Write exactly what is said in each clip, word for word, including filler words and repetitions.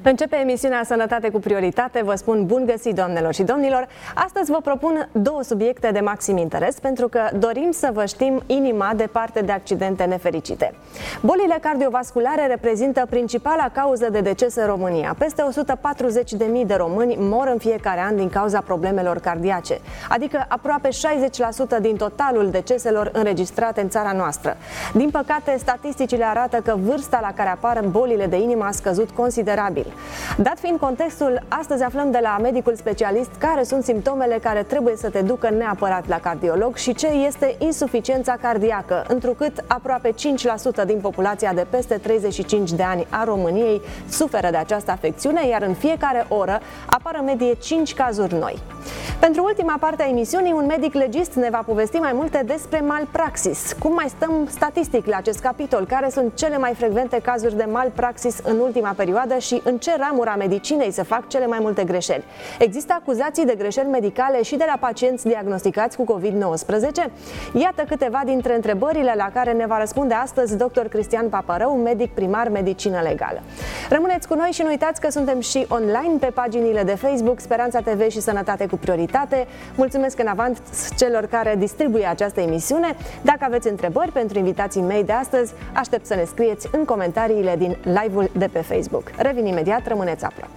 Începe emisiunea Sănătate cu prioritate. Vă spun bun găsit, doamnelor și domnilor. Astăzi vă propun două subiecte de maxim interes, pentru că dorim să vă știm inima departe de accidente nefericite. Bolile cardiovasculare reprezintă principala cauză de deces în România. Peste o sută patruzeci de mii de români mor în fiecare an din cauza problemelor cardiace, adică aproape șaizeci la sută din totalul deceselor înregistrate în țara noastră. Din păcate, statisticile arată că vârsta la care apar bolile de inimă a scăzut considerabil. Dat fiind contextul, astăzi aflăm de la medicul specialist care sunt simptomele care trebuie să te ducă neapărat la cardiolog și ce este insuficiența cardiacă, întrucât aproape cinci la sută din populația de peste treizeci și cinci de ani a României suferă de această afecțiune, iar în fiecare oră apar în medie cinci cazuri noi. Pentru ultima parte a emisiunii, un medic legist ne va povesti mai multe despre malpraxis. Cum mai stăm statistic la acest capitol? Care sunt cele mai frecvente cazuri de malpraxis în ultima perioadă și în ce ramură a medicinei se fac cele mai multe greșeli? Există acuzații de greșeli medicale și de la pacienți diagnosticați cu covid nouăsprezece? Iată câteva dintre întrebările la care ne va răspunde astăzi doctor Cristian Paparău, medic primar medicină legală. Rămâneți cu noi și nu uitați că suntem și online pe paginile de Facebook Speranța T V și Sănătate cu prioritate. Mulțumesc în avans celor care distribuie această emisiune. Dacă aveți întrebări pentru invitații mei de astăzi, aștept să ne scrieți în comentariile din live-ul de pe Facebook. Revin imediat, rămâneți aproape.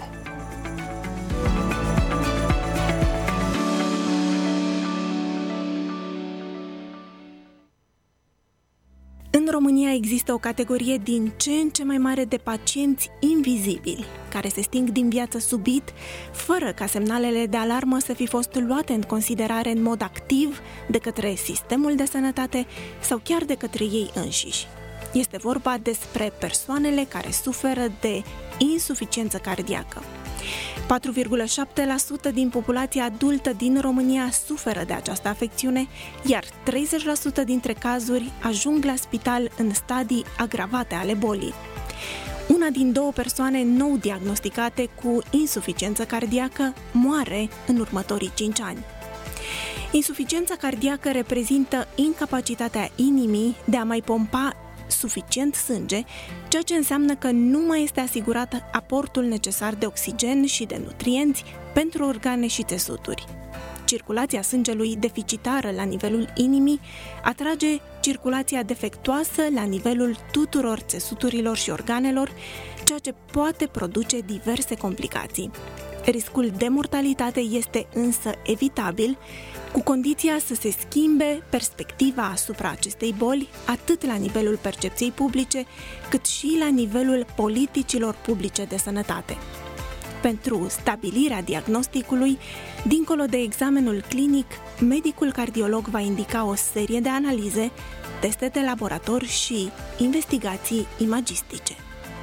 În România există o categorie din ce în ce mai mare de pacienți invizibili, care se sting din viață subit, fără ca semnalele de alarmă să fi fost luate în considerare în mod activ de către sistemul de sănătate sau chiar de către ei înșiși. Este vorba despre persoanele care suferă de insuficiență cardiacă. patru virgulă șapte la sută din populația adultă din România suferă de această afecțiune, iar treizeci la sută dintre cazuri ajung la spital în stadii agravate ale bolii. Una din două persoane nou diagnosticate cu insuficiență cardiacă moare în următorii cinci ani. Insuficiența cardiacă reprezintă incapacitatea inimii de a mai pompa suficient sânge, ceea ce înseamnă că nu mai este asigurat aportul necesar de oxigen și de nutrienți pentru organe și țesuturi. Circulația sângelui deficitară la nivelul inimii atrage circulația defectuoasă la nivelul tuturor țesuturilor și organelor, ceea ce poate produce diverse complicații. Riscul de mortalitate este însă evitabil, cu condiția să se schimbe perspectiva asupra acestei boli, atât la nivelul percepției publice, cât și la nivelul politicilor publice de sănătate. Pentru stabilirea diagnosticului, dincolo de examenul clinic, medicul cardiolog va indica o serie de analize, teste de laborator și investigații imagistice.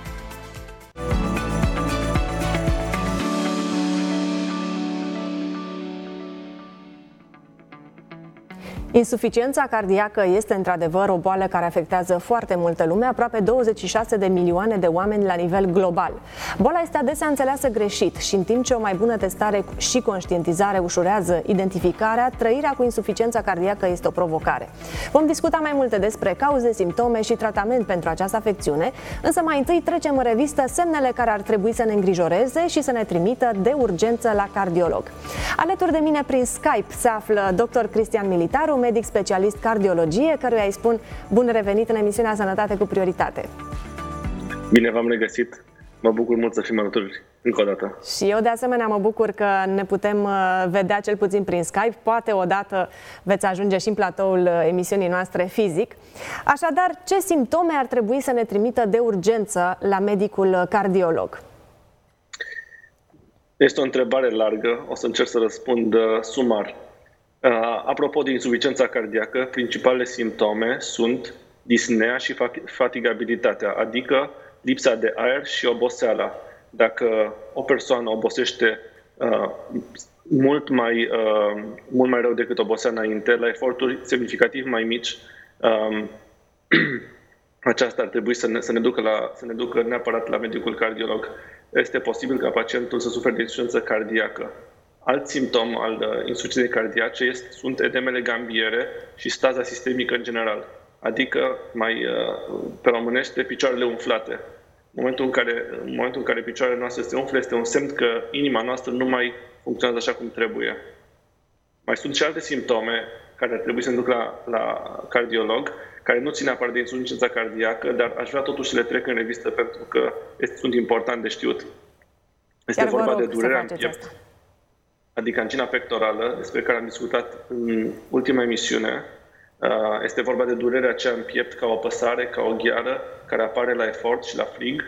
Insuficiența cardiacă este într-adevăr o boală care afectează foarte multă lume, aproape douăzeci și șase de milioane de oameni la nivel global. Boala este adesea înțeleasă greșit și în timp ce o mai bună testare și conștientizare ușurează identificarea, trăirea cu insuficiența cardiacă este o provocare. Vom discuta mai multe despre cauze, simptome și tratament pentru această afecțiune, însă mai întâi trecem în revistă semnele care ar trebui să ne îngrijoreze și să ne trimită de urgență la cardiolog. Alături de mine prin Skype se află doctor Cristian Militaru, medic specialist cardiologie, căruia îi spun bun revenit în emisiunea Sănătate cu prioritate. Bine v-am regăsit. Mă bucur mult să fim alături încă o dată. Și eu de asemenea mă bucur că ne putem vedea cel puțin prin Skype. Poate odată veți ajunge și în platoul emisiunii noastre fizic. Așadar, ce simptome ar trebui să ne trimită de urgență la medicul cardiolog? Este o întrebare largă. O să încerc să răspund sumar. Apropo de insuficiența cardiacă, principalele simptome sunt disnea și fatigabilitatea, adică lipsa de aer și oboseala. Dacă o persoană obosește uh, mult, mai, uh, mult mai rău decât obosea înainte, la eforturi semnificativ mai mici, uh, aceasta ar trebui să ne, să, ne ducă la, să ne ducă neapărat la medicul cardiolog. Este posibil ca pacientul să sufere de insuficiență cardiacă. Alt simptom al uh, insuficienței cardiace este, sunt edemele gambiere și staza sistemică în general, adică mai uh, pe românește picioarele umflate. momentul în care, în momentul în care picioarele noastre se umflă, este un semn că inima noastră nu mai funcționează așa cum trebuie. Mai sunt și alte simptome care ar trebui să ne duc la, la cardiolog, care nu țin neapărat de insuficiența cardiacă, dar aș vrea totuși să le trec în revistă pentru că este, sunt important de știut. Este Chiar vorba de durerea în piept, asta. Adică angina pectorală, despre care am discutat în ultima emisiune. Este vorba de durerea aceea în piept ca o apăsare, ca o gheară, care apare la efort și la frig.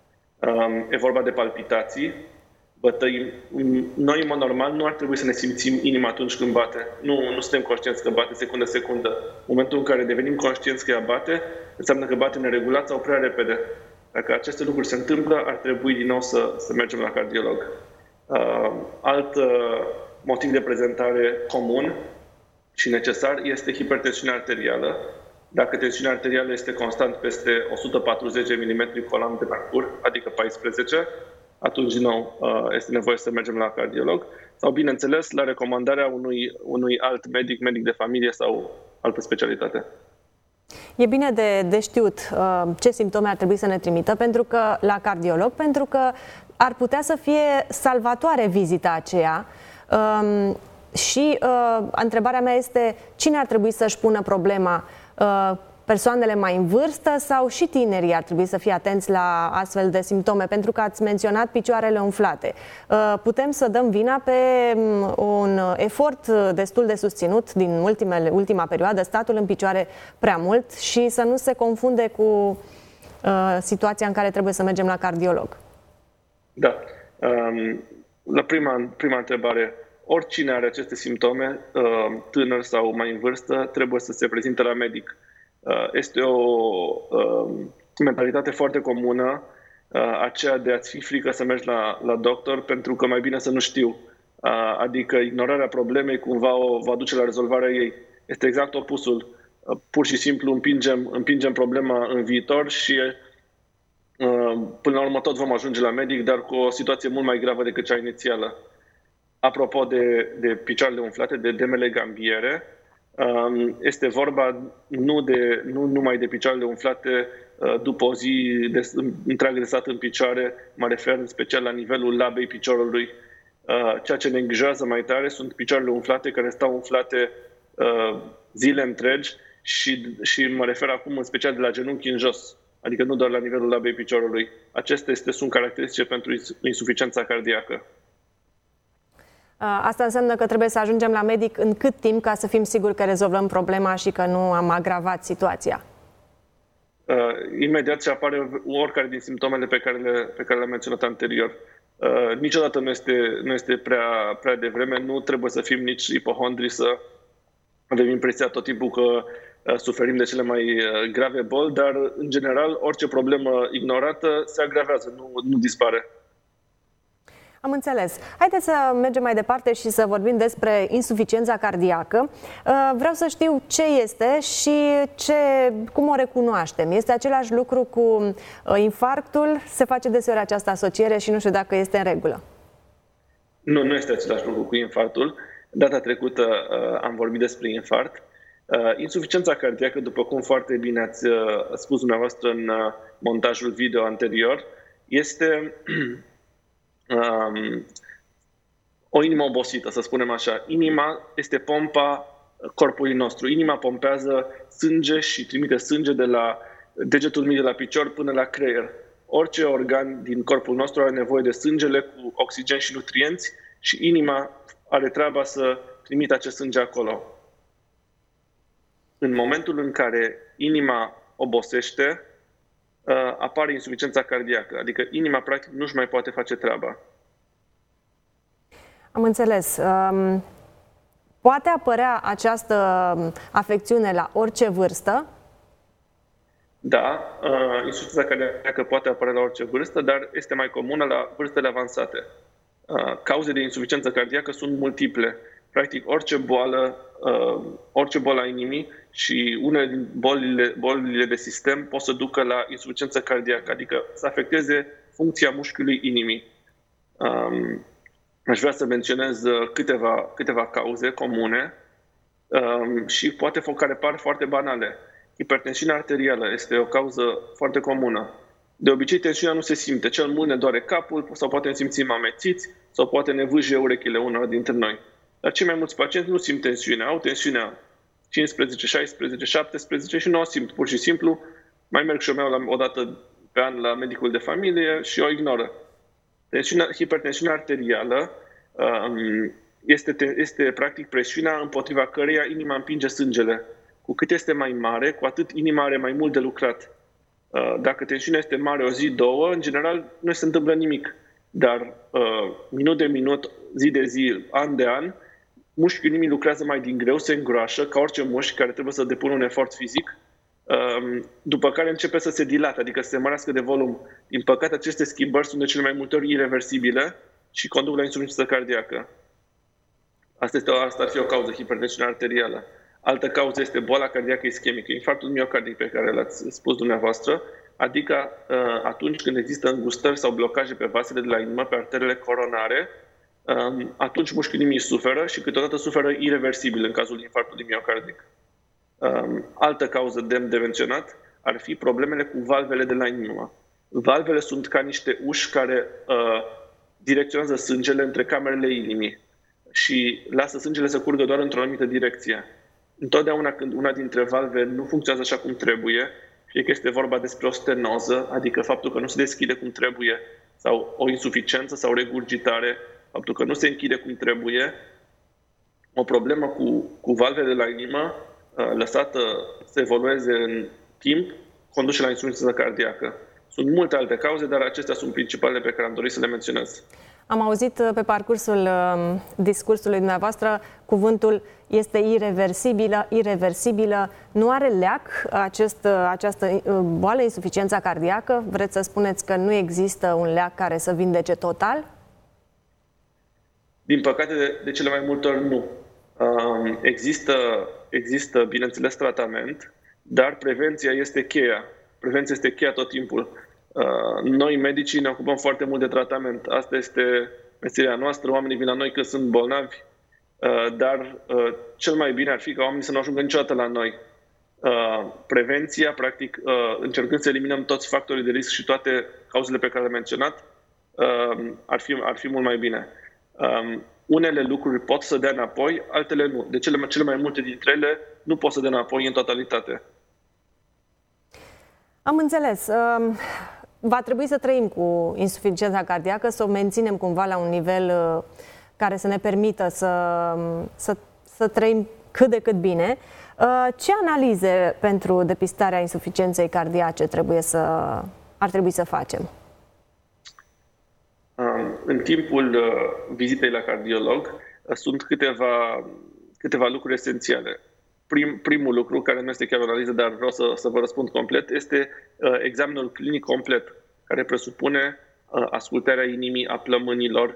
E vorba de palpitații, bătăi. Noi, în mod normal, nu ar trebui să ne simțim inima atunci când bate. Nu, nu suntem conștienți că bate secundă-secundă. În momentul în care devenim conștienți că ea bate, înseamnă că bate neregulat sau prea repede. Dacă aceste lucruri se întâmplă, ar trebui din nou să, să mergem la cardiolog. Uh, alt uh, motiv de prezentare comun și necesar este hipertensiunea arterială. Dacă tensiunea arterială este constant peste o sută patruzeci de milimetri colam de mercur, adică paisprezece, atunci, din nou, uh, este nevoie să mergem la cardiolog. Sau, bineînțeles, la recomandarea unui, unui alt medic, medic de familie sau altă specialitate. E bine de, de știut uh, ce simptome ar trebui să ne trimită pentru că, la cardiolog, pentru că ar putea să fie salvatoare vizita aceea. Uh, și uh, întrebarea mea este, cine ar trebui să-și pună problema? Uh, persoanele mai în vârstă sau și tinerii ar trebui să fie atenți la astfel de simptome? Pentru că ați menționat picioarele umflate. Uh, putem să dăm vina pe un efort destul de susținut din ultimele, ultima perioadă, statul în picioare prea mult și să nu se confunde cu uh, situația în care trebuie să mergem la cardiolog. Da. Um, la prima, prima întrebare, oricine are aceste simptome, uh, tânăr sau mai în vârstă, trebuie să se prezinte la medic. Uh, este o uh, mentalitate foarte comună, uh, aceea de a-ți fi frică să mergi la, la doctor pentru că mai bine să nu știu. Uh, adică ignorarea problemei cumva o va duce la rezolvarea ei. Este exact opusul. Uh, pur și simplu împingem, împingem problema în viitor și până la urmă tot vom ajunge la medic, dar cu o situație mult mai gravă decât cea inițială. Apropo de, de picioarele umflate, de edemele gambiere, este vorba nu, de, nu numai de picioarele umflate după o zi de, întreagă de stat în picioare, mă refer în special la nivelul labei piciorului. Ceea ce ne îngrijorează mai tare sunt picioarele umflate care stau umflate zile întregi și, și mă refer acum în special de la genunchi în jos. Adică nu doar la nivelul labei piciorului. Acestea este, sunt caracteristice pentru insuficiența cardiacă. Asta înseamnă că trebuie să ajungem la medic în cât timp ca să fim siguri că rezolvăm problema și că nu am agravat situația? Uh, imediat ce apare oricare din simptomele pe care, le, pe care le-am menționat anterior. Uh, niciodată nu este, nu este prea, prea devreme, nu trebuie să fim nici ipohondri, să avem impresia tot timpul că suferim de cele mai grave boli, dar, în general, orice problemă ignorată se agravează, nu, nu dispare. Am înțeles. Haideți să mergem mai departe și să vorbim despre insuficiența cardiacă. Vreau să știu ce este și ce, cum o recunoaștem. Este același lucru cu infarctul? Se face deseori această asociere și nu știu dacă este în regulă. Nu, nu este același lucru cu infarctul. Data trecută am vorbit despre infarct. Uh, insuficiența cardiacă, după cum foarte bine ați uh, spus dumneavoastră în uh, montajul video anterior, este um, o inimă obosită, să spunem așa. Inima este pompa corpului nostru. Inima pompează sânge și trimite sânge de la degetul mic de la picior până la creier. Orice organ din corpul nostru are nevoie de sângele cu oxigen și nutrienți și inima are treaba să trimită acest sânge acolo. În momentul în care inima obosește, apare insuficiența cardiacă, adică inima practic nu-și mai poate face treaba. Am înțeles. Poate apărea această afecțiune la orice vârstă? Da, insuficiența cardiacă poate apărea la orice vârstă, dar este mai comună la vârstele avansate. Cauze de insuficiență cardiacă sunt multiple. Practic, orice boală, orice boală a inimii și unele din bolile, bolile de sistem pot să ducă la insuficiență cardiacă, adică să afecteze funcția mușchiului inimii. Aș vrea să menționez câteva, câteva cauze comune și poate care par foarte banale. Hipertensiunea arterială este o cauză foarte comună. De obicei, tensiunea nu se simte. Cel mult ne doare capul sau poate ne simțim amețiți sau poate ne vâje urechile unora dintre noi. Dar cei mai mulți pacienți nu simt tensiunea. Au tensiunea cincisprezece, șaisprezece, șaptesprezece și nu o simt. Pur și simplu mai merg și eu la, o dată pe an la medicul de familie și o ignoră. Tensiunea, hipertensiunea arterială um, este, este practic presiunea împotriva căreia inima împinge sângele. Cu cât este mai mare, cu atât inima are mai mult de lucrat. Uh, dacă tensiunea este mare o zi, două, în general nu se întâmplă nimic. Dar uh, minut de minut, zi de zi, an de an, mușchiul inimii lucrează mai din greu, se îngroașă, ca orice mușchi care trebuie să depună un efort fizic, după care începe să se dilate, adică să se mărească de volum. Din păcate, aceste schimbări sunt de cele mai multe ori ireversibile și conduc la insuficiență cardiacă. Asta, este, asta ar fi o cauză, hipertensiunea arterială. Altă cauză este boala cardiacă ischemică, infarctul miocardic pe care l-ați spus dumneavoastră, adică atunci când există îngustări sau blocaje pe vasele de la inimă, pe arterele coronare, atunci mușchiul inimii suferă și câteodată suferă ireversibil în cazul infarctului miocardic. Altă cauză demn de menționat ar fi problemele cu valvele de la inimă. Valvele sunt ca niște uși care uh, direcționează sângele între camerele inimii și lasă sângele să curgă doar într-o anumită direcție. Întotdeauna când una dintre valve nu funcționează așa cum trebuie, fie că este vorba despre o stenoză, adică faptul că nu se deschide cum trebuie, sau o insuficiență sau regurgitare, faptul că nu se închide cum trebuie, o problemă cu, cu valvele de la inimă, lăsată să evolueze în timp, conduce la insuficiență cardiacă. Sunt multe alte cauze, dar acestea sunt principalele pe care am dorit să le menționez. Am auzit pe parcursul discursului dumneavoastră cuvântul este ireversibilă, ireversibilă. Nu are leac acest, această boală, insuficiența cardiacă? Vreți să spuneți că nu există un leac care să vindece total? Din păcate, de, de cele mai multe ori nu. Um, există, există, bineînțeles, tratament, dar prevenția este cheia. Prevenția este cheia tot timpul. Uh, noi, medicii, ne ocupăm foarte mult de tratament. Asta este meseria noastră. Oamenii vin la noi că sunt bolnavi, uh, dar uh, cel mai bine ar fi ca oamenii să nu ajungă niciodată la noi. Uh, prevenția, practic, uh, încercând să eliminăm toți factorii de risc și toate cauzele pe care le-am menționat, uh, ar fi, ar fi mult mai bine. Um, Unele lucruri pot să dea înapoi, altele nu. De cele, cele mai multe dintre ele nu pot să dea înapoi în totalitate. Am înțeles. Va trebui să trăim cu insuficiența cardiacă, să o menținem cumva la un nivel care să ne permită să, să, să trăim cât de cât bine. Ce analize pentru depistarea insuficienței cardiace trebuie să, ar trebui să facem? În timpul vizitei la cardiolog sunt câteva, câteva lucruri esențiale. Prim, primul lucru, care nu este chiar o analiză, dar vreau să, să vă răspund complet, este examenul clinic complet, care presupune ascultarea inimii, a plămânilor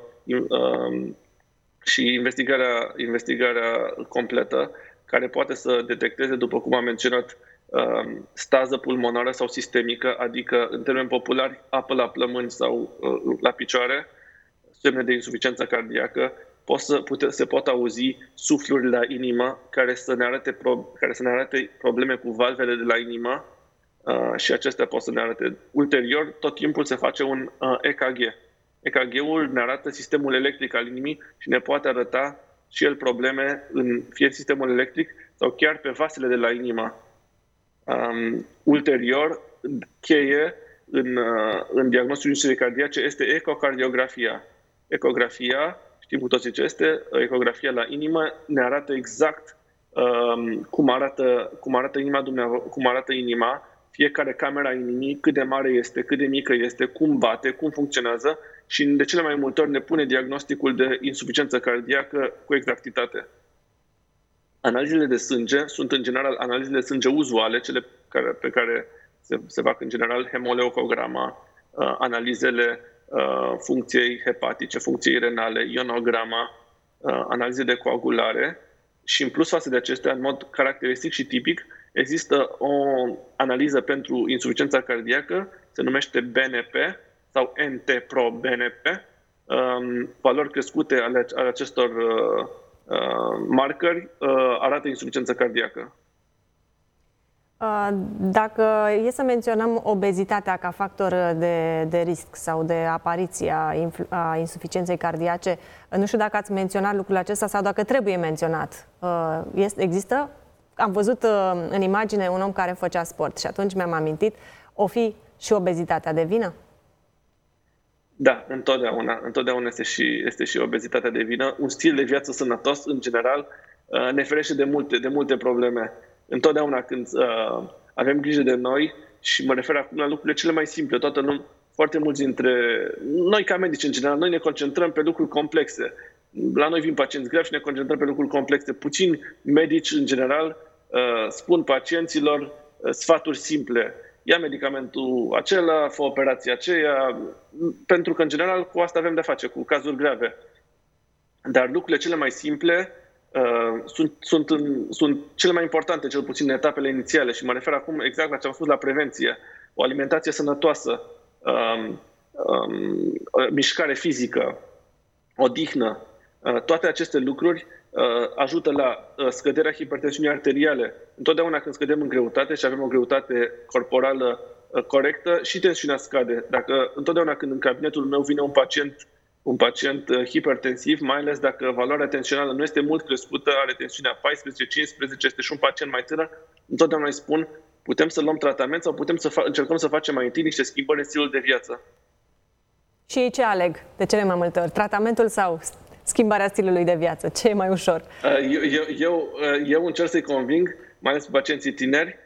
și investigarea, investigarea completă, care poate să detecteze, după cum am menționat, stază pulmonară sau sistemică, adică, în termeni populari, apă la plămâni sau la picioare, semne de insuficiență cardiacă, pot să pute, se pot auzi sufluri la inimă care să ne arate, pro, care să ne arate probleme cu valvele de la inimă uh, și acestea pot să ne arate. Ulterior, tot timpul se face un uh, E K G. E K G-ul ne arată sistemul electric al inimii și ne poate arăta și el probleme în fie sistemul electric sau chiar pe vasele de la inimă. Um, ulterior, cheie în, uh, în diagnosticul insuficienței cardiace este ecocardiografia. Ecografia, știm cu toții ce este, ecografia la inimă ne arată exact um, cum, arată, cum, arată inima dumneavoastră, cum arată inima, fiecare camera inimii, cât de mare este, cât de mică este, cum bate, cum funcționează și de cele mai multe ori ne pune diagnosticul de insuficiență cardiacă cu exactitate. Analizele de sânge sunt în general analizele de sânge uzuale, cele care, pe care se, se fac în general hemoleucograma, uh, analizele uh, funcției hepatice, funcției renale, ionograma, uh, analize de coagulare și în plus față de acestea, în mod caracteristic și tipic, există o analiză pentru insuficiența cardiacă, se numește B N P sau N T pro B N P, um, valori crescute ale, ale acestor uh, Uh, marcări uh, arată insuficiență cardiacă. Dacă e să menționăm obezitatea ca factor de, de risc sau de apariție a, a insuficienței cardiace, nu știu dacă ați menționat lucrul acesta sau dacă trebuie menționat. Este, există? Am văzut în imagine un om care făcea sport și atunci mi-am amintit, o fi și obezitatea de vină? Da, întotdeauna. Întotdeauna este și, este și obezitatea de vină. Un stil de viață sănătos, în general, ne ferește de multe, de multe probleme. Întotdeauna când uh, avem grijă de noi, și mă refer acum la lucrurile cele mai simple, toată lumea, foarte mulți dintre noi ca medici în general, noi ne concentrăm pe lucruri complexe. La noi vin pacienți gravi și ne concentrăm pe lucruri complexe. Puțini medici în general uh, spun pacienților uh, sfaturi simple. Ia medicamentul acela, fă operația aceea, pentru că în general cu asta avem de-a face, cu cazuri grave. Dar lucrurile cele mai simple Uh, sunt, sunt, în, sunt cele mai importante, cel puțin în etapele inițiale, și mă refer acum exact la ce am spus, la prevenție. O alimentație sănătoasă, um, um, mișcare fizică, odihnă, uh, toate aceste lucruri uh, ajută la uh, scăderea hipertensiunii arteriale. Întotdeauna când scădem în greutate și avem o greutate corporală uh, corectă, și tensiunea scade. Dacă întotdeauna când în cabinetul meu vine un pacient un pacient hipertensiv, mai ales dacă valoarea tensională nu este mult crescută, are tensiunea paisprezece cincisprezece, este și un pacient mai tânăr, întotdeauna îi spun, putem să luăm tratament sau putem să încercăm să facem mai întâi niște schimbări în stilul de viață. Și ei ce aleg de cele mai multe ori? Tratamentul sau schimbarea stilului de viață? Ce e mai ușor? Eu, eu, eu, eu încerc să-i conving, mai ales pacienții tineri,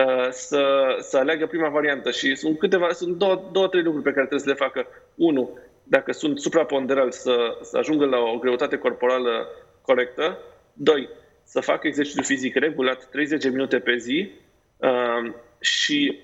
să, să aleagă prima variantă. Și sunt câteva, sunt două, două, trei lucruri pe care trebuie să le facă. Unu, dacă sunt supraponderali, să, să ajungă la o greutate corporală corectă. Doi, să facă exercițiu fizic regulat treizeci de minute pe zi. Uh, și,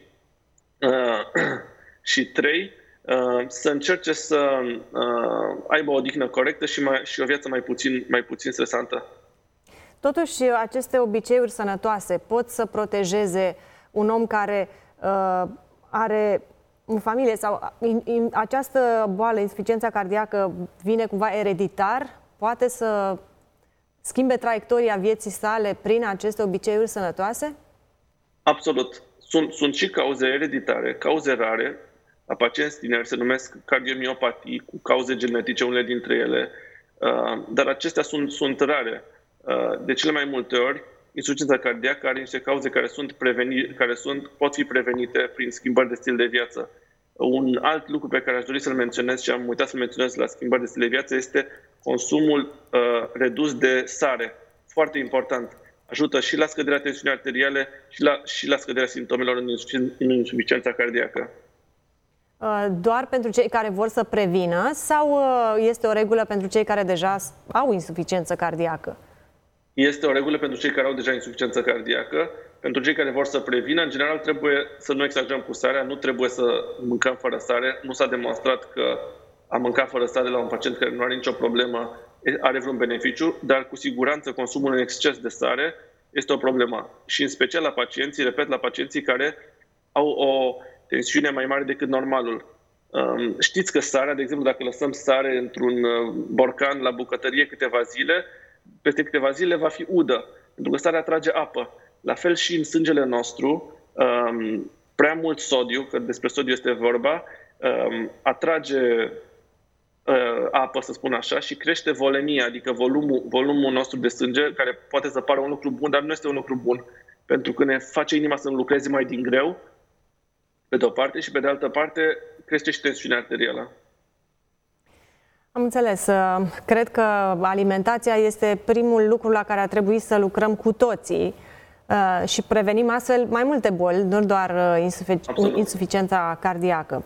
uh, și trei, uh, să încerce să uh, aibă o odihnă corectă și, mai, și o viață mai puțin, mai puțin stresantă. Totuși, aceste obiceiuri sănătoase pot să protejeze un om care uh, are în familie sau in, in, această boală, insuficiența cardiacă, vine cumva ereditar? Poate să schimbe traiectoria vieții sale prin aceste obiceiuri sănătoase? Absolut. Sunt, sunt și cauze ereditare, cauze rare. La pacienți tineri se numesc cardiomiopatii, cu cauze genetice, unele dintre ele. Uh, dar acestea sunt, sunt rare. Uh, de cele mai multe ori, insuficiența cardiacă are niște cauze care, sunt preveni, care sunt, pot fi prevenite prin schimbări de stil de viață. Un alt lucru pe care aș dori să-l menționez și am uitat să-l menționez la schimbări de stil de viață este consumul uh, redus de sare. Foarte important. Ajută și la scăderea tensiunii arteriale și la, și la scăderea simptomelor în, insuficien, în insuficiența cardiacă. Doar pentru cei care vor să prevină sau este o regulă pentru cei care deja au insuficiență cardiacă? Este o regulă pentru cei care au deja insuficiență cardiacă. Pentru cei care vor să prevină, în general trebuie să nu exagerăm cu sarea, nu trebuie să mâncăm fără sare. Nu s-a demonstrat că a mânca fără sare la un pacient care nu are nicio problemă are vreun beneficiu, dar cu siguranță consumul în exces de sare este o problemă. Și în special la pacienții, repet, la pacienții care au o tensiune mai mare decât normalul. Știți că sarea, de exemplu, dacă lăsăm sare într-un borcan la bucătărie câteva zile, peste câteva zile va fi udă, pentru că sarea atrage apă. La fel și în sângele nostru, prea mult sodiu, că despre sodiu este vorba, atrage apă, să spun așa, și crește volemia, adică volumul, volumul nostru de sânge, care poate să pară un lucru bun, dar nu este un lucru bun, pentru că ne face inima să lucreze mai din greu, pe de o parte, și pe de altă parte crește și tensiunea arterială. Am înțeles. Cred că alimentația este primul lucru la care ar trebui să lucrăm cu toții și prevenim astfel mai multe boli, nu doar insufic- insuficiența cardiacă.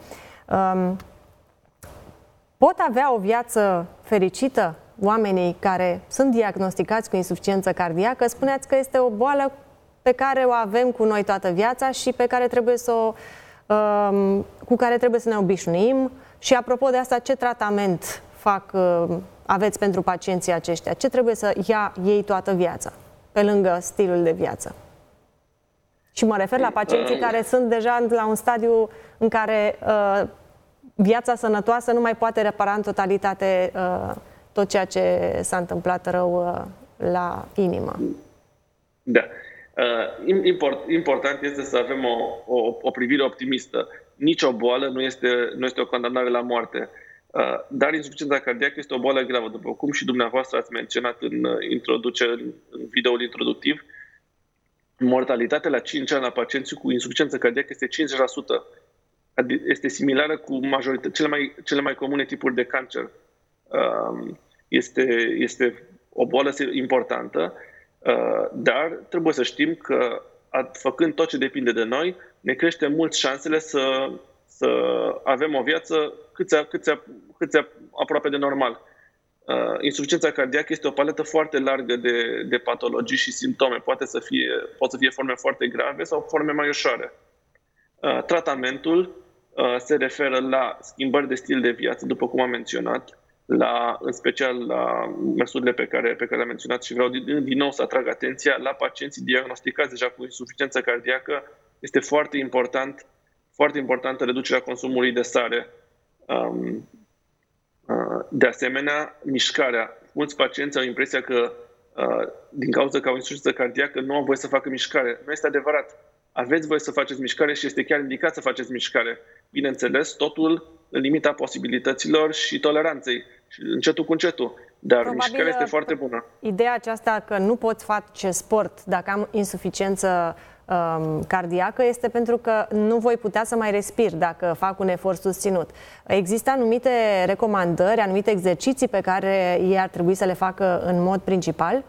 Pot avea o viață fericită oamenii care sunt diagnosticați cu insuficiență cardiacă? Spuneați că este o boală pe care o avem cu noi toată viața și pe care trebuie să o, cu care trebuie să ne obișnuim. Și apropo de asta, ce tratament fac, aveți pentru pacienții aceștia? Ce trebuie să ia ei toată viața, pe lângă stilul de viață? Și mă refer la pacienții care sunt deja la un stadiu în care uh, viața sănătoasă nu mai poate repara în totalitate uh, tot ceea ce s-a întâmplat rău uh, la inimă. Da. Import, important este să avem o, o, o privire optimistă. Nici o boală nu este, nu este o condamnare la moarte. Dar insuficiența cardiacă este o boală gravă, după cum și dumneavoastră ați menționat în introducere, în videoul introductiv. Mortalitatea la cinci ani la pacienții cu insuficiență cardiacă este cincizeci la sută. Este similară cu majoritatea, cele mai, cele mai comune tipuri de cancer. Este, este o boală importantă, dar trebuie să știm că, făcând tot ce depinde de noi, ne crește mult șansele să, să avem o viață cât se, cât se aproape de normal. Insuficiența cardiacă este o paletă foarte largă de, de patologii și simptome. Poate să fie, pot să fie forme foarte grave sau forme mai ușoare. Tratamentul se referă la schimbări de stil de viață, după cum am menționat, la, în special la măsurile pe care, pe care le-am menționat, și vreau din, din nou să atrag atenția la pacienții diagnosticați deja cu insuficiență cardiacă. Este foarte important, foarte importantă reducerea consumului de sare. Um, De asemenea, mișcarea. Mulți pacienți au impresia că, din cauza că au insuficiență cardiacă, nu au voie să facă mișcare. Nu este adevărat. Aveți voie să faceți mișcare și este chiar indicat să faceți mișcare. Bineînțeles, totul în limita posibilităților și toleranței, încetul cu încetul. Dar probabil mișcarea este foarte bună. Ideea aceasta că nu pot face sport dacă am insuficiență cardiacă este pentru că nu voi putea să mai respir dacă fac un efort susținut. Există anumite recomandări, anumite exerciții pe care ei ar trebui să le facă în mod principal?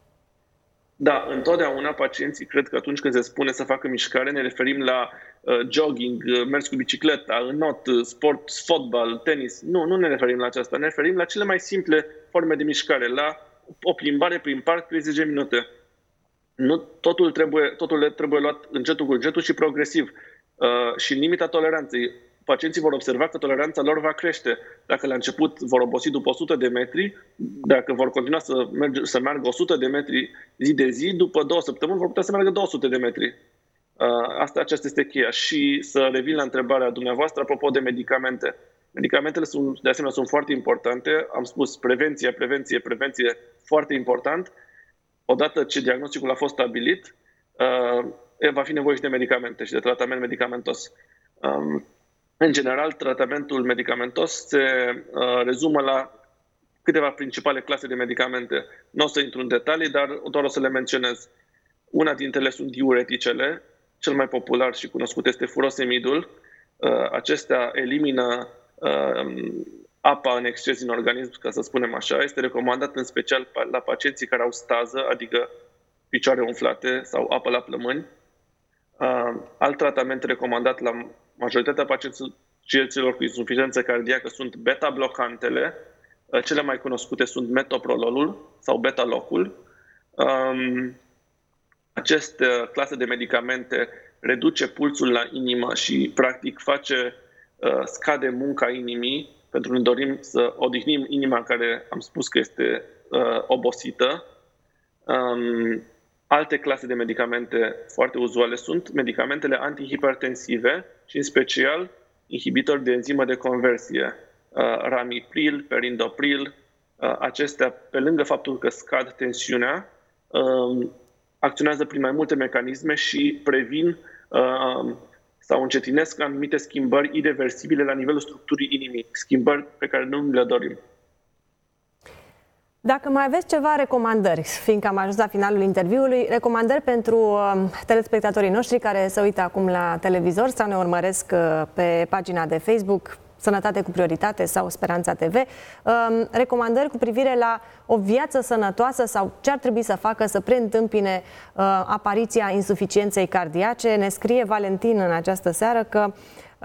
Da, întotdeauna pacienții cred că atunci când se spune să facă mișcare ne referim la uh, jogging, uh, mers cu bicicleta, înot, uh, sport, fotbal, tenis. Nu, nu ne referim la aceasta. Ne referim la cele mai simple forme de mișcare, la o plimbare prin parc treizeci de minute. Nu, totul, trebuie, totul trebuie luat încetul cu încetul și progresiv uh, și în limita toleranței. Pacienții vor observa că toleranța lor va crește. Dacă la început vor obosi după o sută de metri, dacă vor continua să, merge, să meargă o sută de metri zi de zi, după două săptămâni vor putea să meargă două sute de metri. Uh, asta, aceasta este cheia. Și să revin la întrebarea dumneavoastră apropo de medicamente. Medicamentele sunt, de asemenea sunt foarte importante. Am spus prevenție, prevenție, prevenție, foarte important. Odată ce diagnosticul a fost stabilit, uh, va fi nevoie și de medicamente și de tratament medicamentos. Um, în general, tratamentul medicamentos se uh, rezumă la câteva principale clase de medicamente. Nu o să intru în detalii, dar doar o să le menționez. Una dintre ele sunt diureticele. Cel mai popular și cunoscut este furosemidul. Uh, acestea elimină uh, apa în exces din organism, ca să spunem așa. Este recomandat în special la pacienții care au stază, adică picioare umflate sau apă la plămâni. Uh, alt tratament recomandat la majoritatea pacienților cu insuficiență cardiacă sunt beta-blocantele. Uh, cele mai cunoscute sunt metoprololul sau betalocul. Um, aceste clase de medicamente reduce pulsul la inimă și practic face, uh, scade munca inimii, pentru că ne dorim să odihnim inima care am spus că este uh, obosită. Um, alte clase de medicamente foarte uzuale sunt medicamentele antihipertensive și în special inhibitori de enzimă de conversie, uh, ramipril, perindopril. Uh, acestea, pe lângă faptul că scad tensiunea, uh, acționează prin mai multe mecanisme și previn uh, sau încetinesc anumite schimbări irreversibile la nivelul structurii inimii, schimbări pe care nu le dorim. Dacă mai aveți ceva recomandări, fiindcă am ajuns la finalul interviului, recomandări pentru telespectatorii noștri care se uită acum la televizor sau ne urmăresc pe pagina de Facebook Sănătate cu Prioritate sau Speranța T V, recomandări cu privire la o viață sănătoasă sau ce ar trebui să facă să preîntâmpine apariția insuficienței cardiace. Ne scrie Valentin în această seară că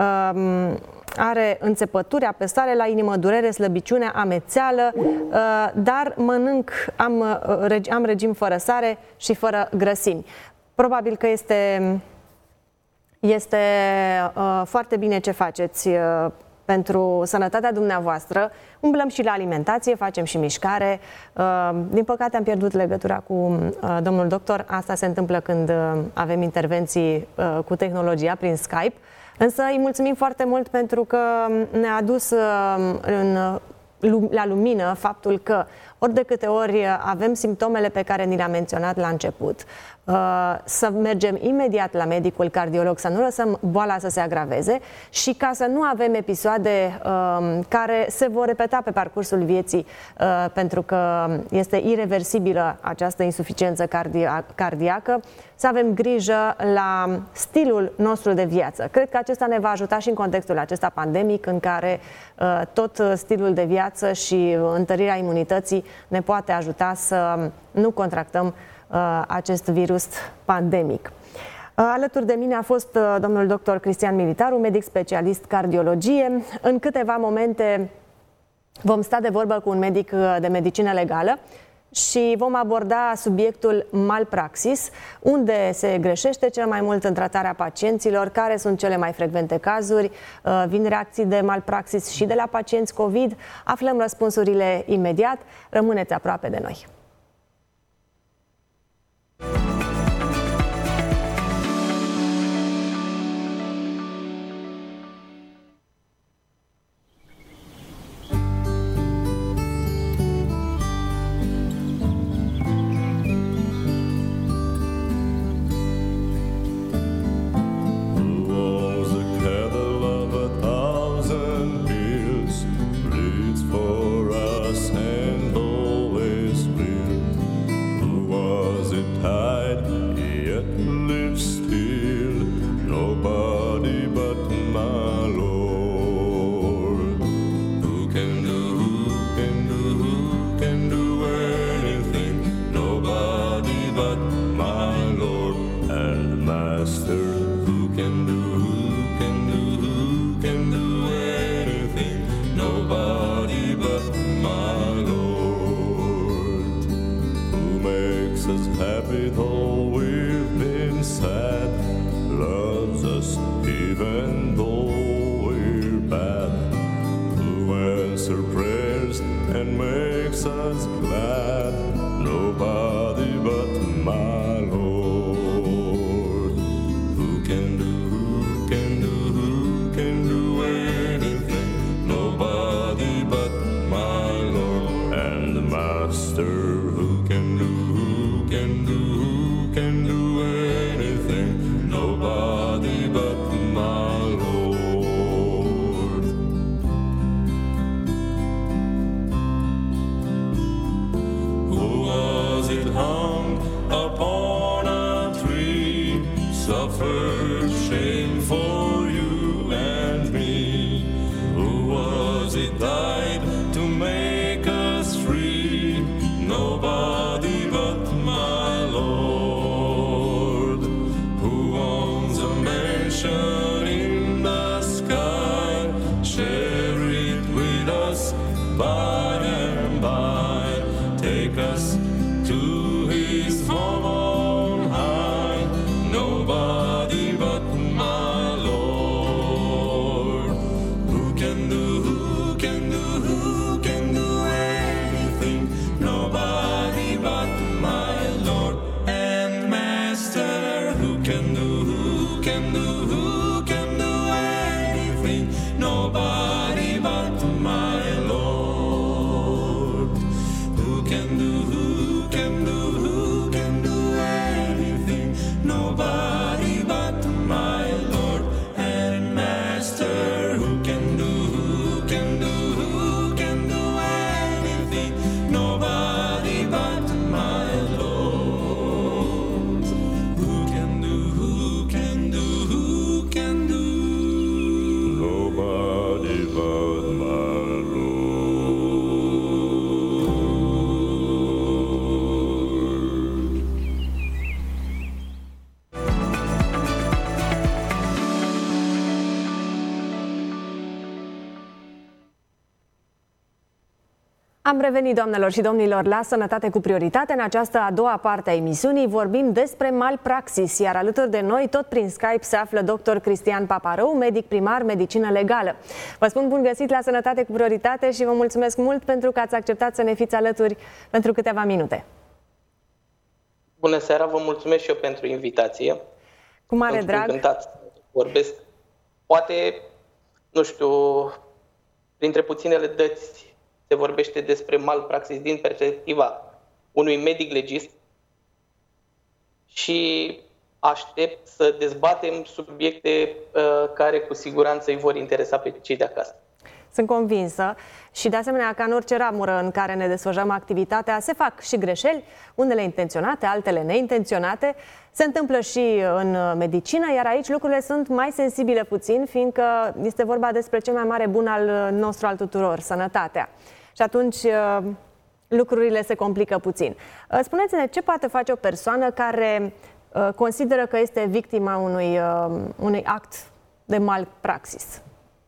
are înțepături, apesare la inimă, durere, slăbiciune, amețeală, dar mănânc, am, am regim fără sare și fără grăsimi. Probabil că este, este foarte bine ce faceți pentru sănătatea dumneavoastră. Umblăm și la alimentație, facem și mișcare. Din păcate am pierdut legătura cu domnul doctor. Asta se întâmplă când avem intervenții cu tehnologia prin Skype. Însă îi mulțumim foarte mult pentru că ne-a adus în, la lumină faptul că ori de câte ori avem simptomele pe care ni le-am menționat la început, să mergem imediat la medicul cardiolog, să nu lăsăm boala să se agraveze și ca să nu avem episoade care se vor repeta pe parcursul vieții, pentru că este ireversibilă această insuficiență cardiacă, să avem grijă la stilul nostru de viață. Cred că acesta ne va ajuta și în contextul acesta pandemic, în care tot stilul de viață și întărirea imunității ne poate ajuta să nu contractăm acest virus pandemic. Alături de mine a fost domnul doctor Cristian Militaru, medic specialist cardiologie. În câteva momente vom sta de vorbă cu un medic de medicină legală și vom aborda subiectul malpraxis, unde se greșește cel mai mult în tratarea pacienților, care sunt cele mai frecvente cazuri, vin reacții de malpraxis și de la pacienți COVID. Aflăm răspunsurile imediat. Rămâneți aproape de noi. Am revenit, doamnelor și domnilor, la Sănătate cu Prioritate. În această a doua parte a emisiunii vorbim despre malpraxis, iar alături de noi, tot prin Skype, se află doctor Cristian Paparău, medic primar, medicină legală. Vă spun bun găsit la Sănătate cu Prioritate și vă mulțumesc mult pentru că ați acceptat să ne fiți alături pentru câteva minute. Bună seara, vă mulțumesc și eu pentru invitație. Cu mare Sunt drag. încântat să vorbesc. Poate, nu știu, printre puținele dăți se vorbește despre malpraxis din perspectiva unui medic legist și aștept să dezbatem subiecte uh, care cu siguranță îi vor interesa pe cei de acasă. Sunt convinsă și de asemenea ca în orice ramură în care ne desfășurăm activitatea se fac și greșeli, unele intenționate, altele neintenționate. Se întâmplă și în medicină, iar aici lucrurile sunt mai sensibile puțin, fiindcă este vorba despre cel mai mare bun al nostru, al tuturor, sănătatea. Și atunci lucrurile se complică puțin. Spuneți-ne, ce poate face o persoană care consideră că este victima unui, unui act de malpraxis?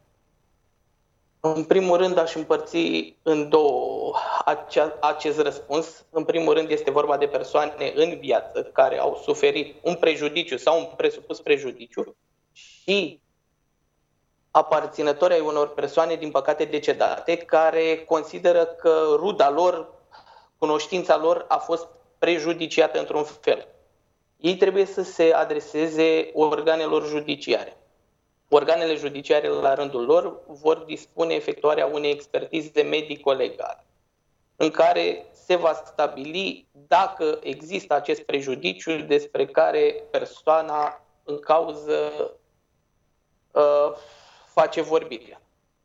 În primul rând aș împărți în două acea, acest răspuns. În primul rând este vorba de persoane în viață care au suferit un prejudiciu sau un presupus prejudiciu și aparținători ai unor persoane, din păcate, decedate, care consideră că ruda lor, cunoștința lor a fost prejudiciată într-un fel. Ei trebuie să se adreseze organelor judiciare. Organele judiciare, la rândul lor, vor dispune efectuarea unei expertize medico-legale, în care se va stabili dacă există acest prejudiciu despre care persoana în cauză uh, face vorbire.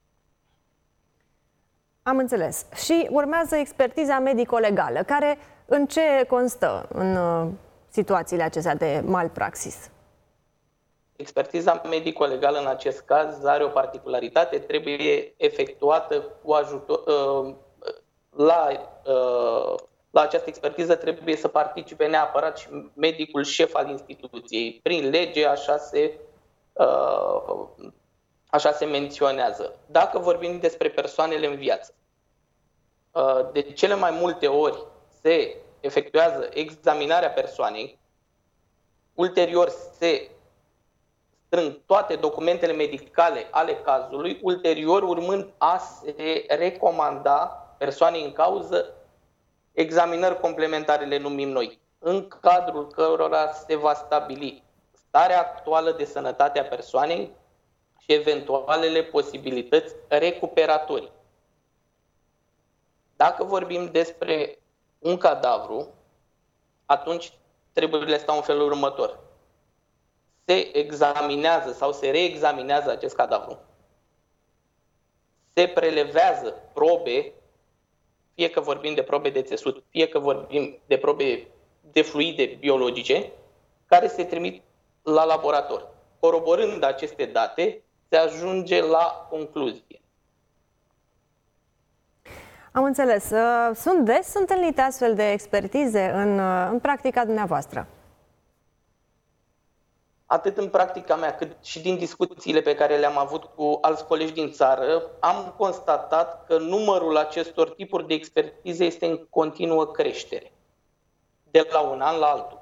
Am înțeles. Și urmează expertiza medico-legală, care în ce constă în uh, situațiile acestea de malpraxis? Expertiza medico-legală în acest caz are o particularitate, trebuie efectuată cu ajutor, la, la această expertiză trebuie să participe neapărat și medicul șef al instituției. Prin lege așa se, așa se menționează. Dacă vorbim despre persoanele în viață, de cele mai multe ori se efectuează examinarea persoanei, ulterior se strâng toate documentele medicale ale cazului, ulterior urmând a se recomanda persoanei în cauză examinări complementare, le numim noi, în cadrul cărora se va stabili starea actuală de sănătate a persoanei și eventualele posibilități recuperatorii. Dacă vorbim despre un cadavru, atunci treburile stau în felul următor. Se examinează sau se reexaminează acest cadavru, se prelevează probe, fie că vorbim de probe de țesut, fie că vorbim de probe de fluide biologice, care se trimit la laborator. Coroborând aceste date, se ajunge la concluzie. Am înțeles. Sunt des întâlnite astfel de expertize în, în practica dumneavoastră? Atât în practica mea, cât și din discuțiile pe care le-am avut cu alți colegi din țară, am constatat că numărul acestor tipuri de expertize este în continuă creștere, de la un an la altul.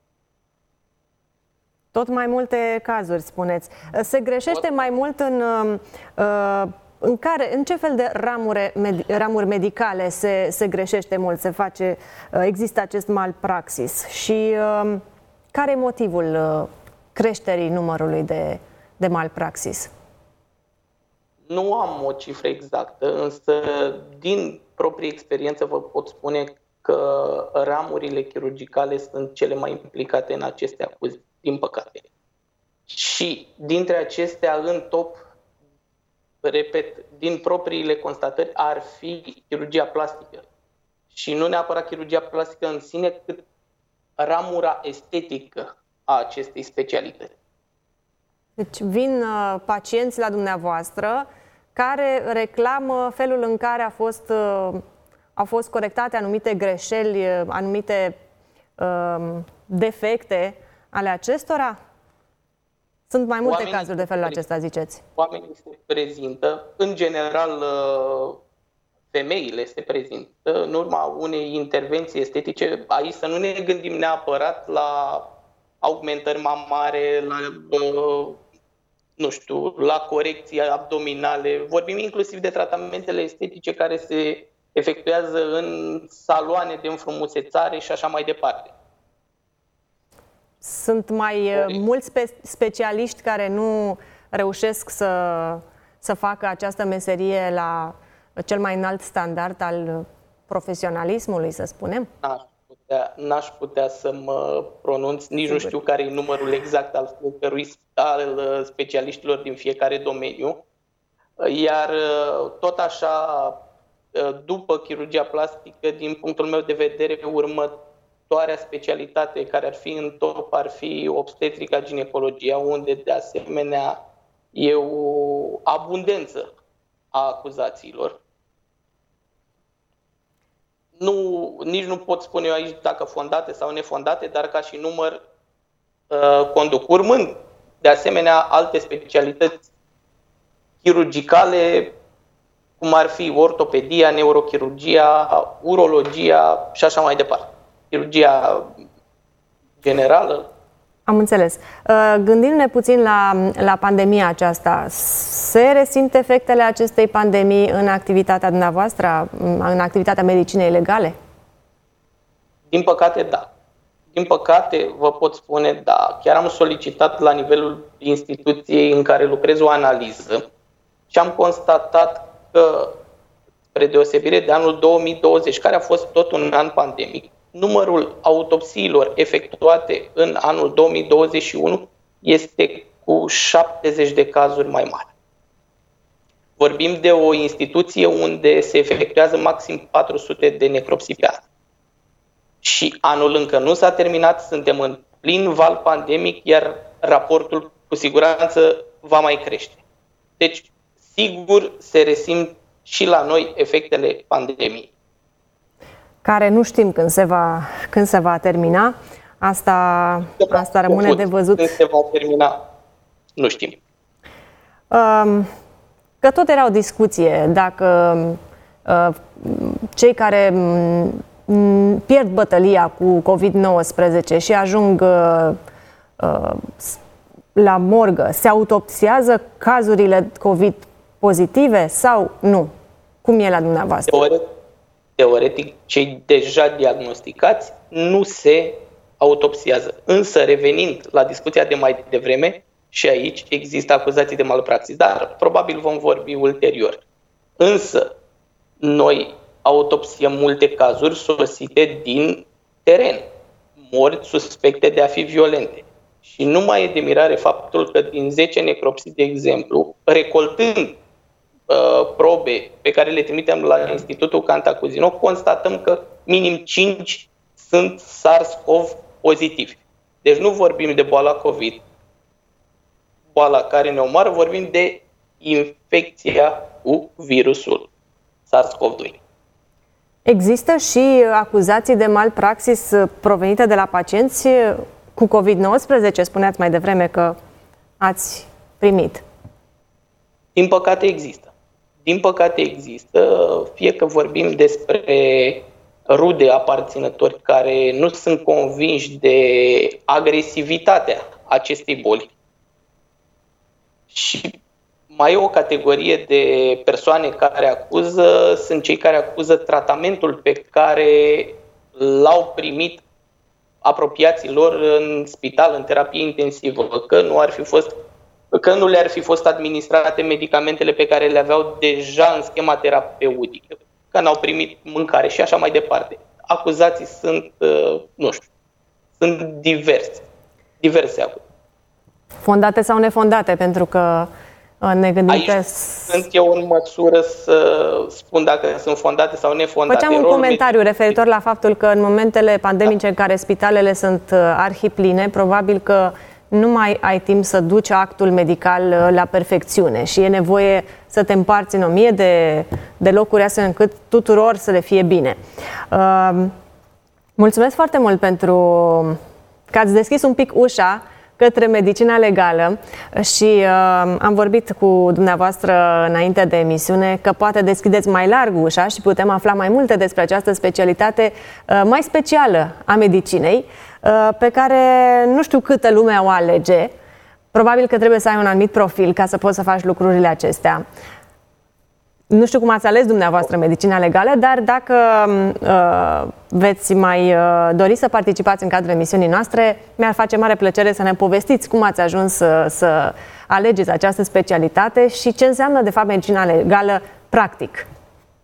Tot mai multe cazuri, spuneți. Se greșește Tot... mai mult în, în, care, în ce fel de ramuri, ramuri medicale se, se greșește mult, se face, există acest malpraxis? Și care e motivul creșterii numărului de, de malpraxis? Nu am o cifră exactă, însă din proprie experiență vă pot spune că ramurile chirurgicale sunt cele mai implicate în aceste acuze, din păcate. Și dintre acestea, în top, repet, din propriile constatări, ar fi chirurgia plastică. Și nu neapărat chirurgia plastică în sine, cât ramura estetică a acestei specialități. Deci vin uh, pacienți la dumneavoastră care reclamă felul în care a fost, uh, au fost corectate anumite greșeli, uh, anumite uh, defecte ale acestora? Sunt mai multe oamenii cazuri de felul acesta, ziceți? Oamenii se prezintă, în general uh, femeile se prezintă în urma unei intervenții estetice. Aici să nu ne gândim neapărat la augmentări mamare, la, nu știu, la corecții abdominale. Vorbim inclusiv de tratamentele estetice care se efectuează în saloane de înfrumusețare și așa mai departe. Sunt mai Ori. mulți spe specialiști care nu reușesc să, să facă această meserie la cel mai înalt standard al profesionalismului, să spunem? N-aș putea, n-aș putea să mă pronunț, nici Sigur. nu știu care e numărul exact al fiecărui al specialiștilor din fiecare domeniu. Iar tot așa, după chirurgia plastică, din punctul meu de vedere, următoarea specialitate care ar fi în top ar fi obstetrica, ginecologia, unde de asemenea e o abundență a acuzațiilor. Nu, nici nu pot spune eu aici dacă fondate sau nefondate, dar ca și număr uh, conduc. Urmând, de asemenea, alte specialități chirurgicale, cum ar fi ortopedia, neurochirurgia, urologia și așa mai departe. Chirurgia generală. Am înțeles. Gândindu-ne puțin la, la pandemia aceasta, se resimt efectele acestei pandemii în activitatea dumneavoastră, în activitatea medicinei legale? Din păcate, da. Din păcate, vă pot spune, da. Chiar am solicitat la nivelul instituției în care lucrez o analiză și am constatat că, spre deosebire de anul două mii douăzeci, care a fost tot un an pandemic, numărul autopsiilor efectuate în anul două mii douăzeci și unu este cu șaptezeci de cazuri mai mare. Vorbim de o instituție unde se efectuează maxim patru sute de necropsii pe an. Și anul încă nu s-a terminat, suntem în plin val pandemic, iar raportul cu siguranță va mai crește. Deci, sigur, se resimt și la noi efectele pandemiei. Care nu știm când se va, când se va termina. Asta, asta rămâne de văzut. Când se va termina, nu știm. Că tot era o discuție dacă cei care pierd bătălia cu covid nouăsprezece și ajung la morgă, se autopsiază cazurile COVID pozitive sau nu? Cum e la dumneavoastră? Teoretic, teoretic cei deja diagnosticați nu se autopsiază. Însă, revenind la discuția de mai devreme, și aici există acuzații de malpraxis, dar probabil vom vorbi ulterior. Însă, noi autopsiem multe cazuri sosite din teren, morți suspecte de a fi violente. Și nu mai e de mirare faptul că din zece necropsii, de exemplu, recoltând uh, probe pe care le trimitem la Institutul Cantacuzino, constatăm că minim cinci sunt SARS-CoV pozitivi. Deci nu vorbim de boala COVID, boala care ne omoară, vorbim de infecția cu virusul SARS-CoV doi. Există și acuzații de malpraxis provenite de la pacienți cu covid nouăsprezece? Spuneați mai devreme că ați primit. Din păcate există. Din păcate există, fie că vorbim despre rude aparținători care nu sunt convinși de agresivitatea acestei boli. Și mai e o categorie de persoane care acuză, sunt cei care acuză tratamentul pe care l-au primit apropiații lor în spital, în terapie intensivă, că nu ar fi fost, că nu le-ar fi fost administrate medicamentele pe care le aveau deja în schema terapeutică, că n-au primit mâncare și așa mai departe. Acuzații sunt, nu știu, sunt diverse, diverse acuzații. Fondate sau nefondate, pentru că ne gândim Aici că... sunt eu în măsură să spun dacă sunt fondate sau nefondate. Făceam un comentariu referitor la faptul că în momentele pandemice în care spitalele sunt arhipline, probabil că nu mai ai timp să duci actul medical la perfecțiune și e nevoie să te împarți în o mie de, de locuri astfel încât tuturor să le fie bine. Uh, mulțumesc foarte mult pentru că ați deschis un pic ușa către medicina legală și uh, am vorbit cu dumneavoastră înainte de emisiune că poate deschideți mai larg ușa și putem afla mai multe despre această specialitate uh, mai specială a medicinei, uh, pe care nu știu câtă lume o alege. Probabil că trebuie să ai un anumit profil ca să poți să faci lucrurile acestea. Nu știu cum ați ales dumneavoastră medicina legală, dar dacă uh, veți mai uh, dori să participați în cadrul emisiunii noastre, mi-ar face mare plăcere să ne povestiți cum ați ajuns să, să alegeți această specialitate și ce înseamnă de fapt medicina legală practic.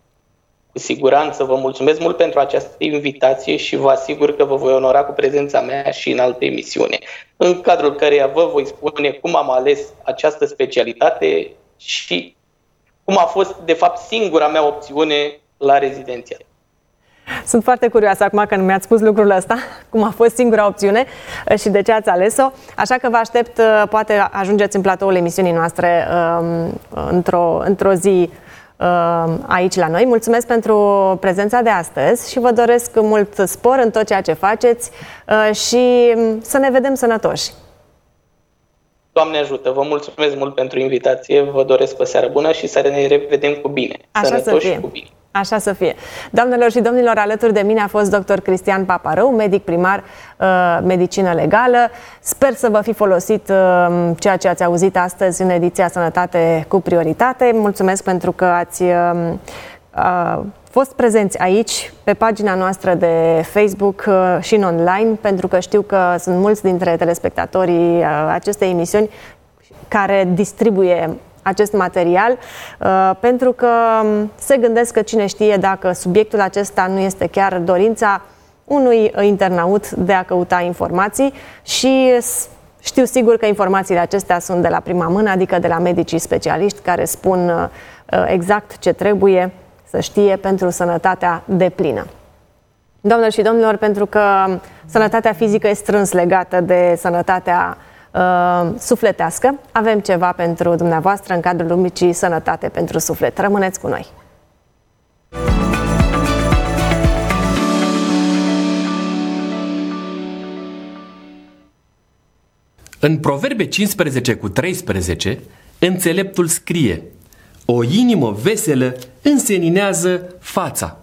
Cu siguranță vă mulțumesc mult pentru această invitație și vă asigur că vă voi onora cu prezența mea și în alte emisiuni, în cadrul căreia vă voi spune cum am ales această specialitate și cum a fost, de fapt, singura mea opțiune la rezidențiat. Sunt foarte curioasă acum că mi-ați spus lucrul ăsta, cum a fost singura opțiune și de ce ați ales-o. Așa că vă aștept, poate ajungeți în platoul emisiunii noastre într-o, într-o zi aici la noi. Mulțumesc pentru prezența de astăzi și vă doresc mult spor în tot ceea ce faceți și să ne vedem sănătoși. Doamne ajută, vă mulțumesc mult pentru invitație, vă doresc o seară bună și să ne revedem cu bine. Așa sănătoși să fie. și cu bine. Așa să fie. Doamnelor și domnilor, alături de mine a fost doctor Cristian Paparău, medic primar, uh, medicină legală. Sper să vă fi folosit uh, ceea ce ați auzit astăzi în ediția Sănătate cu Prioritate. Mulțumesc pentru că ați uh, uh, fost prezenți aici, pe pagina noastră de Facebook uh, și în online, pentru că știu că sunt mulți dintre telespectatorii uh, acestei emisiuni care distribuie acest material, pentru că se gândesc că cine știe dacă subiectul acesta nu este chiar dorința unui internaut de a căuta informații și știu sigur că informațiile acestea sunt de la prima mână, adică de la medicii specialiști care spun exact ce trebuie să știe pentru sănătatea deplină. Doamnelor și domnilor, pentru că sănătatea fizică este strâns legată de sănătatea Uh, sufletească, avem ceva pentru dumneavoastră în cadrul rubricii Sănătate pentru Suflet. Rămâneți cu noi! În Proverbe cincisprezece cu treisprezece, înțeleptul scrie: o inimă veselă înseninează fața.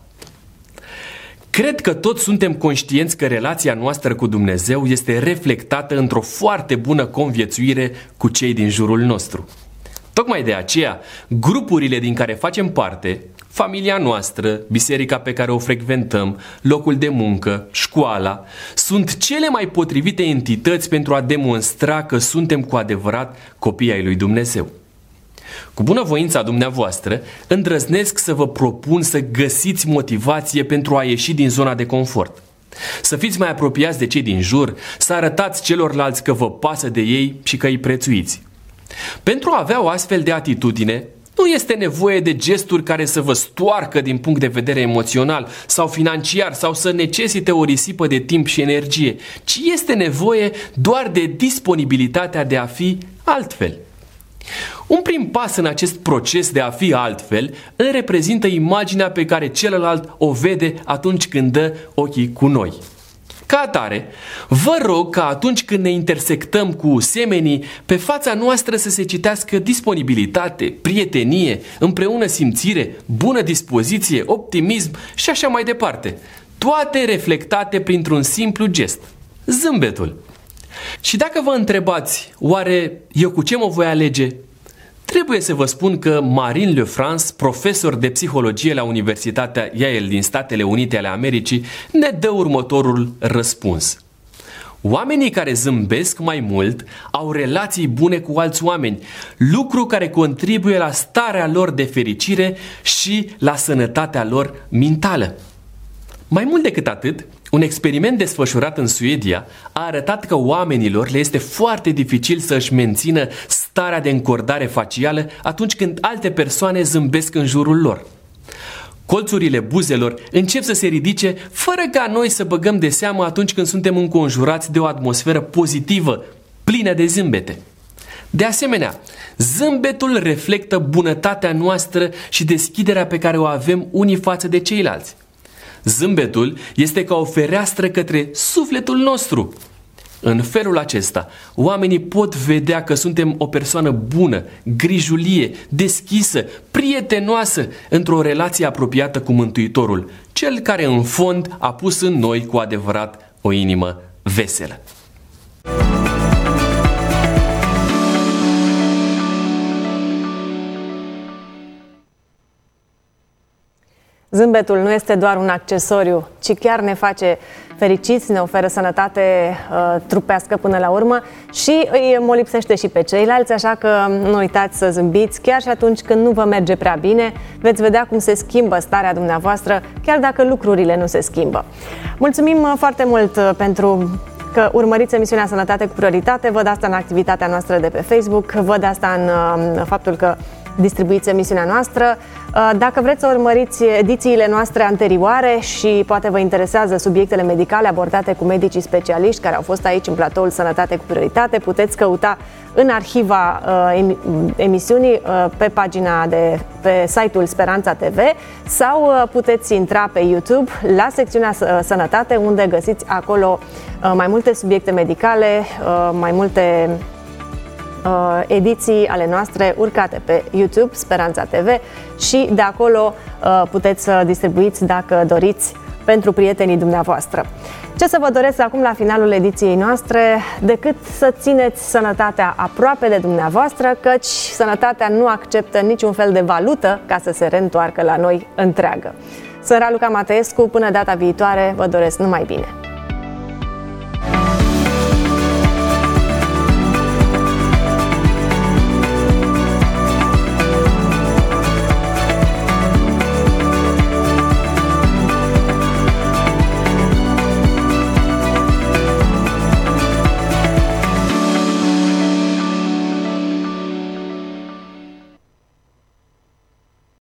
Cred că toți suntem conștienți că relația noastră cu Dumnezeu este reflectată într-o foarte bună conviețuire cu cei din jurul nostru. Tocmai de aceea, grupurile din care facem parte, familia noastră, biserica pe care o frecventăm, locul de muncă, școala, sunt cele mai potrivite entități pentru a demonstra că suntem cu adevărat copii ai lui Dumnezeu. Cu bunăvoința dumneavoastră, îndrăznesc să vă propun să găsiți motivație pentru a ieși din zona de confort. Să fiți mai apropiați de cei din jur, să arătați celorlalți că vă pasă de ei și că îi prețuiți. Pentru a avea o astfel de atitudine, nu este nevoie de gesturi care să vă stoarcă din punct de vedere emoțional sau financiar sau să necesite o risipă de timp și energie, ci este nevoie doar de disponibilitatea de a fi altfel. Un prim pas în acest proces de a fi altfel îl reprezintă imaginea pe care celălalt o vede atunci când dă ochii cu noi. Ca atare, vă rog ca atunci când ne intersectăm cu semenii, pe fața noastră să se citească disponibilitate, prietenie, împreună simțire, bună dispoziție, optimism și așa mai departe. Toate reflectate printr-un simplu gest: zâmbetul. Și dacă vă întrebați, oare eu cu ce mă voi alege? Trebuie să vă spun că Marine Lefrance, profesor de psihologie la Universitatea Yale din Statele Unite ale Americii, ne dă următorul răspuns. Oamenii care zâmbesc mai mult au relații bune cu alți oameni, lucru care contribuie la starea lor de fericire și la sănătatea lor mentală. Mai mult decât atât, un experiment desfășurat în Suedia a arătat că oamenilor le este foarte dificil să își mențină starea de încordare facială atunci când alte persoane zâmbesc în jurul lor. Colțurile buzelor încep să se ridice fără ca noi să băgăm de seamă atunci când suntem înconjurați de o atmosferă pozitivă, plină de zâmbete. De asemenea, zâmbetul reflectă bunătatea noastră și deschiderea pe care o avem unii față de ceilalți. Zâmbetul este ca o fereastră către sufletul nostru. În felul acesta, oamenii pot vedea că suntem o persoană bună, grijulie, deschisă, prietenoasă, într-o relație apropiată cu Mântuitorul, cel care în fond a pus în noi cu adevărat o inimă veselă. Zâmbetul nu este doar un accesoriu, ci chiar ne face fericiți, ne oferă sănătate uh, trupească până la urmă și îi molipsește și pe ceilalți, așa că nu uitați să zâmbiți chiar și atunci când nu vă merge prea bine. Veți vedea cum se schimbă starea dumneavoastră, chiar dacă lucrurile nu se schimbă. Mulțumim foarte mult pentru că urmăriți emisiunea Sănătate cu Prioritate. Văd asta în activitatea noastră de pe Facebook, văd asta în uh, faptul că distribuiți emisiunea noastră. Dacă vreți să urmăriți edițiile noastre anterioare și poate vă interesează subiectele medicale abordate cu medicii specialiști care au fost aici în platoul Sănătate cu Prioritate, puteți căuta în arhiva uh, emisiunii uh, pe pagina de pe site-ul Speranța T V sau uh, puteți intra pe YouTube la secțiunea Sănătate, unde găsiți acolo uh, mai multe subiecte medicale, uh, mai multe ediții ale noastre urcate pe YouTube, Speranța T V, și de acolo puteți să distribuiți, dacă doriți, pentru prietenii dumneavoastră. Ce să vă doresc acum la finalul ediției noastre decât să țineți sănătatea aproape de dumneavoastră, căci sănătatea nu acceptă niciun fel de valută ca să se reîntoarcă la noi întreagă. Sunt Raluca Mateescu, până data viitoare vă doresc numai bine!